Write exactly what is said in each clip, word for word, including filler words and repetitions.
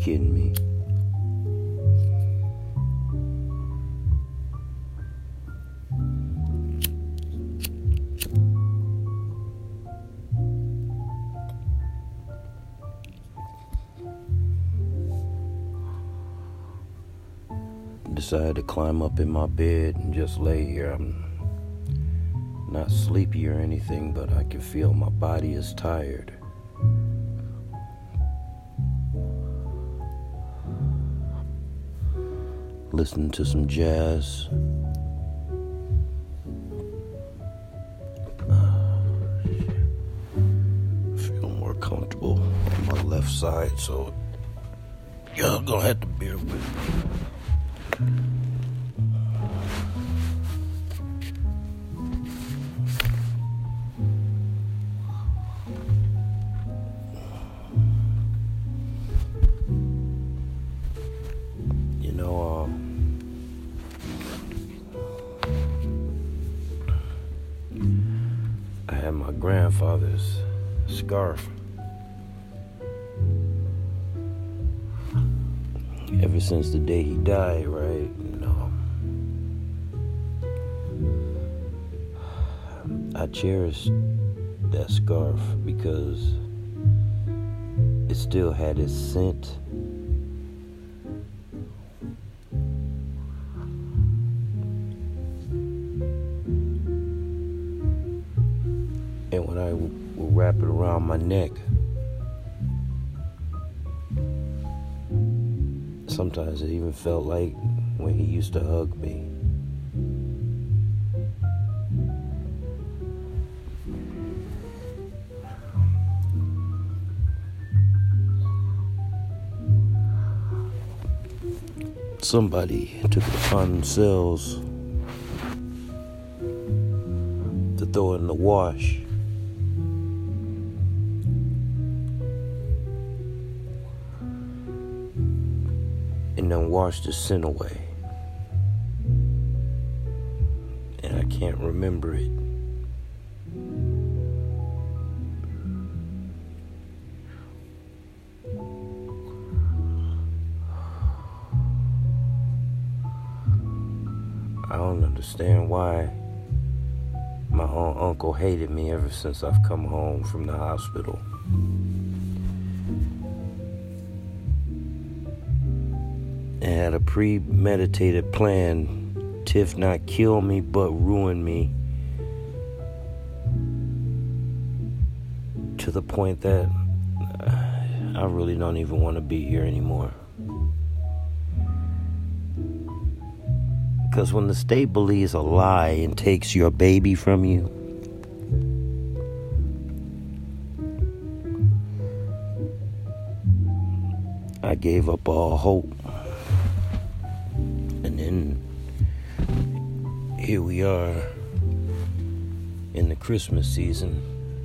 kidding me? Decided to climb up in my bed and just lay here. I'm not sleepy or anything, but I can feel my body is tired. Listening to some jazz. Feel more comfortable on my left side, so y'all gonna have to bear with me. You know, um, I had my grandfather's scarf. Ever since the day he died, right? You know, I cherish that scarf because it still had its scent. And when I w- would wrap it around my neck, sometimes it even felt like when he used to hug me. Somebody took it upon themselves to throw it in the wash. And then wash the sin away. And I can't remember it. I don't understand why my own uncle hated me ever since I've come home from the hospital. And had a premeditated plan to, if not kill me, but ruin me. To the point that I really don't even want to be here anymore. Because when the state believes a lie and takes your baby from you, I gave up all hope. And then here we are in the Christmas season.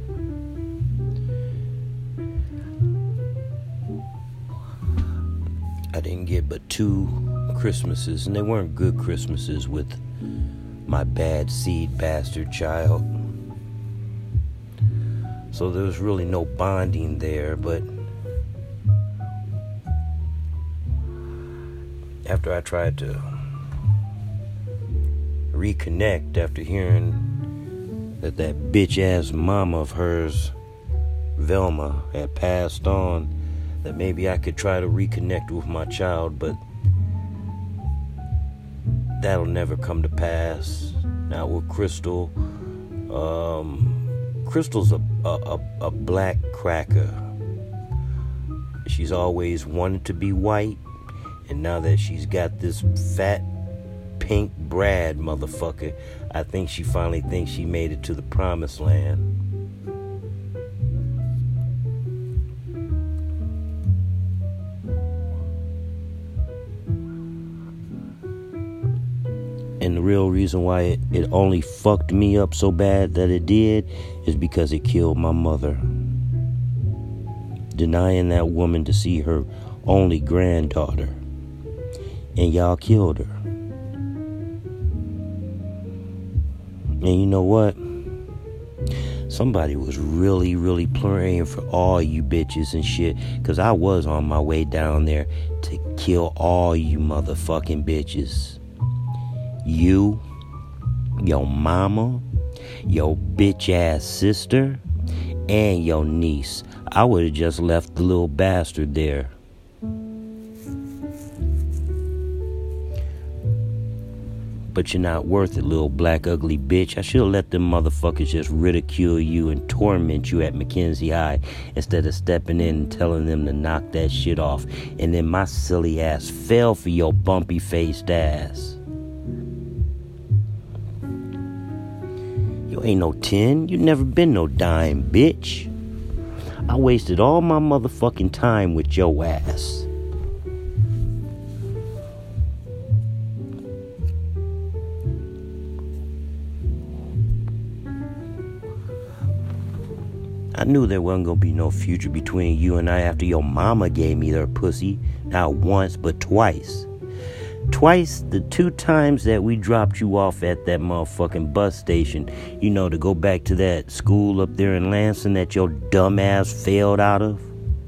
I didn't get but two Christmases, and they weren't good Christmases with my bad seed bastard child. So there was really no bonding there, but after I tried to reconnect after hearing that that bitch-ass mama of hers, Velma, had passed on, that maybe I could try to reconnect with my child, but that'll never come to pass. Now with Crystal, um, Crystal's a, a, a black cracker. She's always wanted to be white, and now that she's got this fat, pink Brad motherfucker, I think she finally thinks she made it to the promised land. And the real reason why it, it only fucked me up so bad that it did is because it killed my mother. Denying that woman to see her only granddaughter. And y'all killed her. And you know what? Somebody was really, really praying for all you bitches and shit, because I was on my way down there to kill all you motherfucking bitches. You, your mama, your bitch-ass sister, and your niece. I would have just left the little bastard there. But you're not worth it, little black ugly bitch. I should have let them motherfuckers just ridicule you and torment you at Mackenzie High instead of stepping in and telling them to knock that shit off. And then my silly ass fell for your bumpy faced ass. You ain't no ten. You never been no dime, bitch. I wasted all my motherfucking time with your ass. I knew there wasn't gonna be no future between you and I after your mama gave me her pussy. Not once, but twice. Twice, the two times that we dropped you off at that motherfucking bus station, you know, to go back to that school up there in Lansing that your dumb ass failed out of.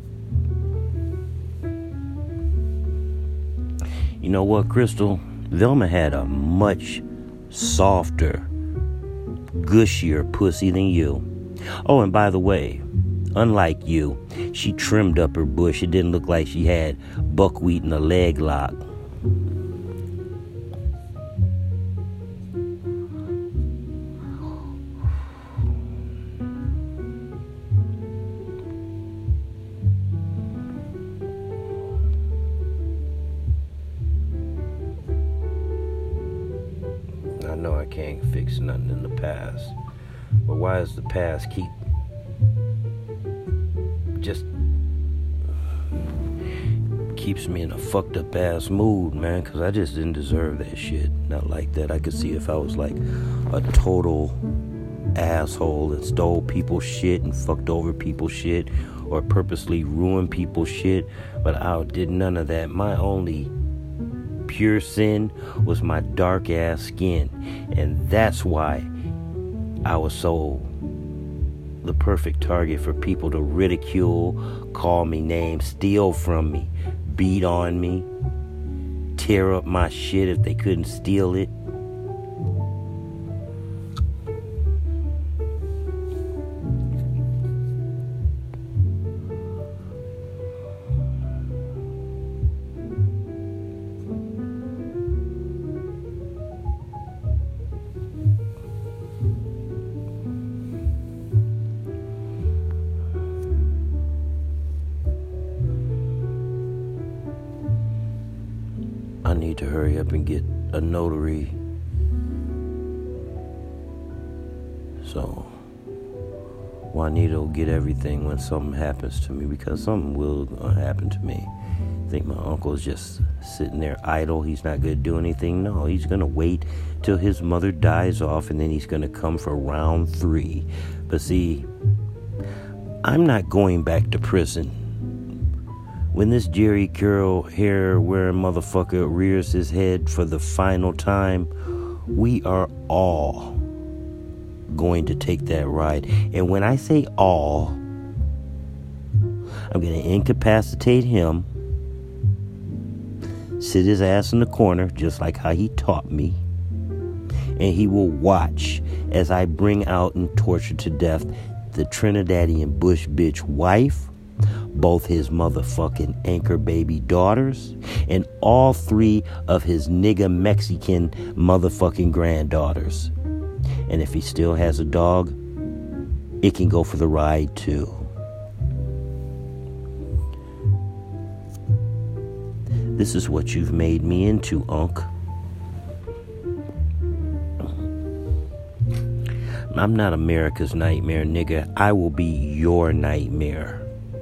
You know what, Crystal? Velma had a much softer, gushier pussy than you. Oh, and by the way, unlike you, she trimmed up her bush. It didn't look like she had buckwheat in a leg lock. I know I can't fix nothing in the past. But why does the past keep just keeps me in a fucked up ass mood, man? Because I just didn't deserve that shit. Not like that. I could see if I was like a total asshole and stole people's shit and fucked over people's shit or purposely ruined people's shit. But I did none of that. My only pure sin was my dark ass skin. And that's why I was so the perfect target for people to ridicule, call me names, steal from me, beat on me, tear up my shit if they couldn't steal it. I need to hurry up and get a notary so Juanita will get everything when something happens to me, because something will happen to me. I think my uncle's just sitting there idle. He's not going to do anything. No, he's going to wait till his mother dies off, and then he's going to come for round three. But see, I'm not going back to prison. When this Jerry Curl hair wearing motherfucker rears his head for the final time, we are all going to take that ride. And when I say all, I'm going to incapacitate him, sit his ass in the corner, just like how he taught me, and he will watch as I bring out and torture to death the Trinidadian Bush bitch wife, both his motherfucking anchor baby daughters, and all three of his nigga Mexican motherfucking granddaughters. And if he still has a dog, it can go for the ride too. This is what you've made me into, Unc. I'm not America's nightmare, nigga. I will be your nightmare.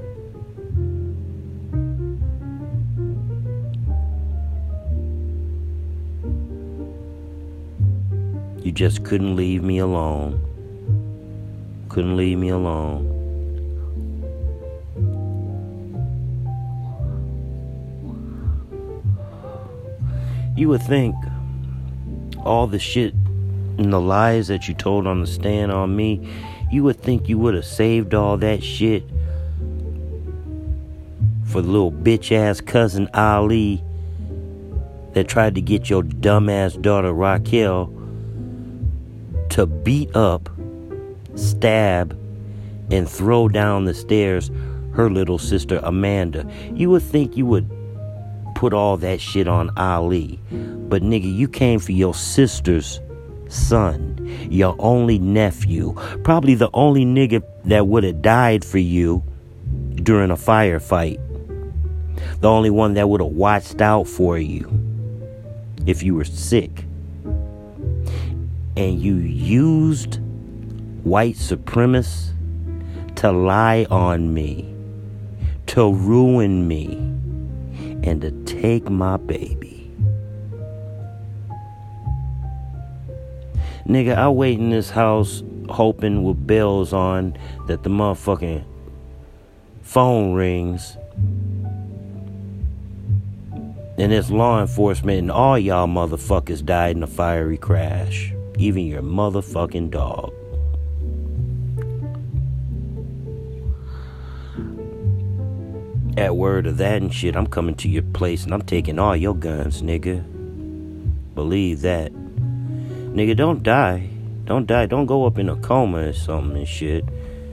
You just couldn't leave me alone. Couldn't leave me alone. You would think all the shit And the lies that you told on the stand on me, you would think you would have saved all that shit for the little bitch-ass cousin Ali that tried to get your dumb-ass daughter Raquel to beat up, stab, and throw down the stairs her little sister Amanda. You would think you would put all that shit on Ali. But nigga, you came for your sister's son, your only nephew, probably the only nigga that would have died for you during a firefight, the only one that would have watched out for you if you were sick. And you used white supremacists to lie on me, to ruin me, and to take my baby. Nigga, I wait in this house hoping with bells on that the motherfucking phone rings and it's law enforcement and all y'all motherfuckers died in a fiery crash. Even your motherfucking dog. At word of that and shit, I'm coming to your place and I'm taking all your guns, nigga. Believe that. Nigga, don't die. Don't die. Don't go up in a coma or something and shit.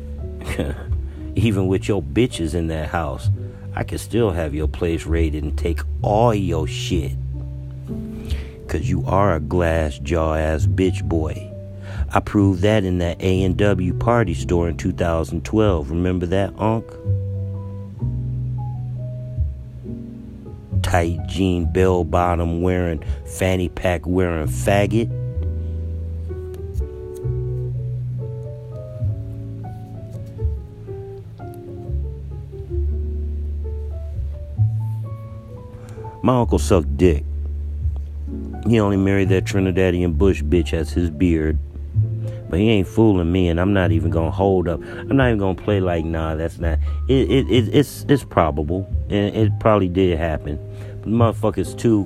Even with your bitches in that house, I can still have your place raided and take all your shit. Cause you are a glass jaw ass bitch boy. I proved that in that A and W party store in two thousand twelve. Remember that, Unc? Tight jean, bell bottom wearing, fanny pack wearing faggot. My uncle sucked dick. He only married that Trinidadian Bush bitch as his beard. But he ain't fooling me, and I'm not even gonna hold up. I'm not even gonna play like, nah, that's not. It, it, it it's it's probable, and it probably did happen. But motherfuckers too,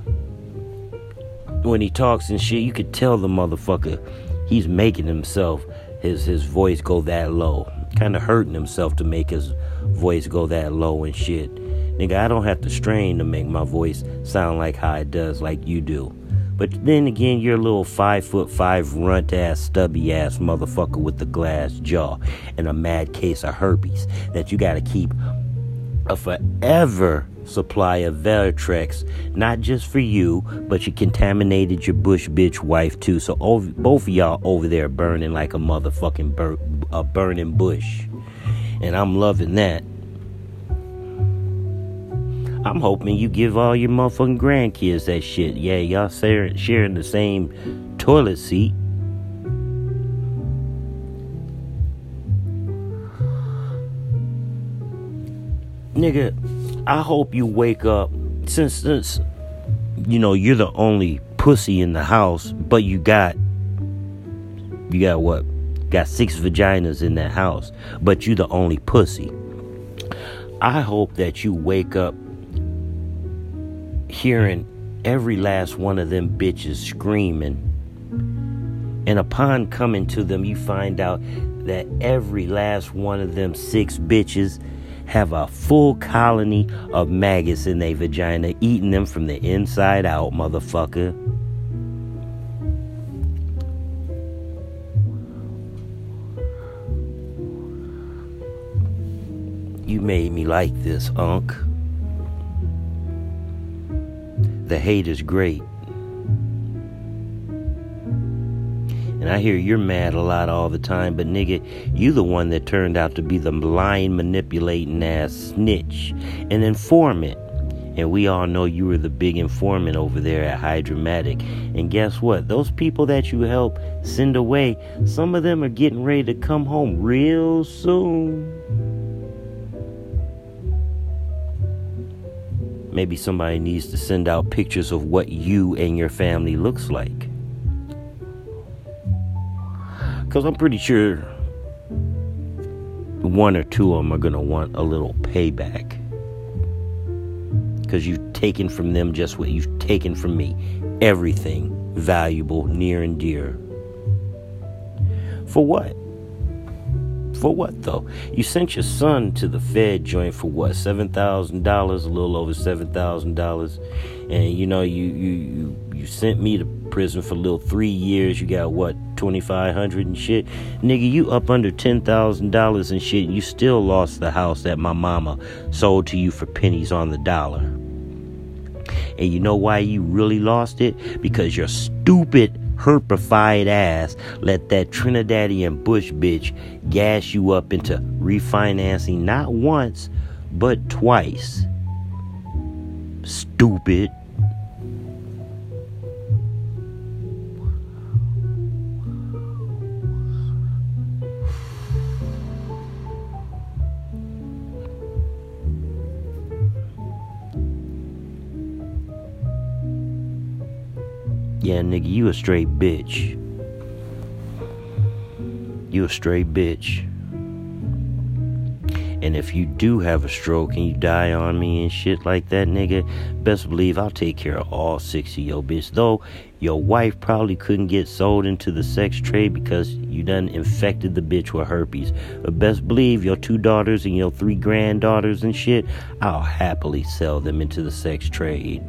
when he talks and shit, you could tell the motherfucker he's making himself his his voice go that low, kind of hurting himself to make his voice go that low and shit. Nigga, I don't have to strain to make my voice sound like how it does, like you do. But then again, you're a little five foot five runt ass, stubby ass motherfucker with the glass jaw and a mad case of herpes that you gotta keep a forever supply of Veritrex, not just for you, but you contaminated your bush bitch wife too. So over, both of y'all over there burning like a motherfucking bur- a burning bush, and I'm loving that. I'm hoping you give all your motherfucking grandkids that shit. Yeah, y'all sharing the same toilet seat. Nigga, I hope you wake up, since, since, you know, you're the only pussy in the house, but you got, you got what? Got six vaginas in that house, but you the only pussy. I hope that you wake up hearing every last one of them bitches screaming, and upon coming to them, you find out that every last one of them six bitches have a full colony of maggots in their vagina, eating them from the inside out, motherfucker. You made me like this, Unc. The hate is great. And I hear you're mad a lot all the time, but nigga, you the one that turned out to be the lying, manipulating ass snitch, an informant. And we all know you were the big informant over there at Hydromatic. And guess what? Those people that you help send away, some of them are getting ready to come home real soon. Maybe somebody needs to send out pictures of what you and your family looks like. Because I'm pretty sure one or two of them are going to want a little payback. Because you've taken from them just what you've taken from me. Everything valuable, near and dear. For what? For what, though? You sent your son to the Fed joint for what? seven thousand dollars, a little over seven thousand dollars. And, you know, you, you, you, you sent me to prison for a little three years. You got, what, twenty-five hundred dollars and shit? Nigga, you up under ten thousand dollars and shit, and you still lost the house that my mama sold to you for pennies on the dollar. And you know why you really lost it? Because your stupid herpified ass let that Trinidadian Bush bitch gas you up into refinancing not once, but twice. Stupid. Yeah, nigga, you a straight bitch. You a straight bitch. And if you do have a stroke and you die on me and shit like that, nigga, best believe I'll take care of all six of your bitch. Though your wife probably couldn't get sold into the sex trade because you done infected the bitch with herpes. But best believe your two daughters and your three granddaughters and shit, I'll happily sell them into the sex trade.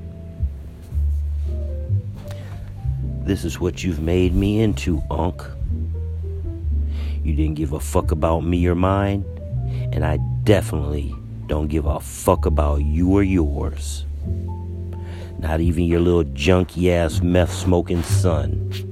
This is what you've made me into, Unc. You didn't give a fuck about me or mine, and I definitely don't give a fuck about you or yours. Not even your little junky ass meth smoking son.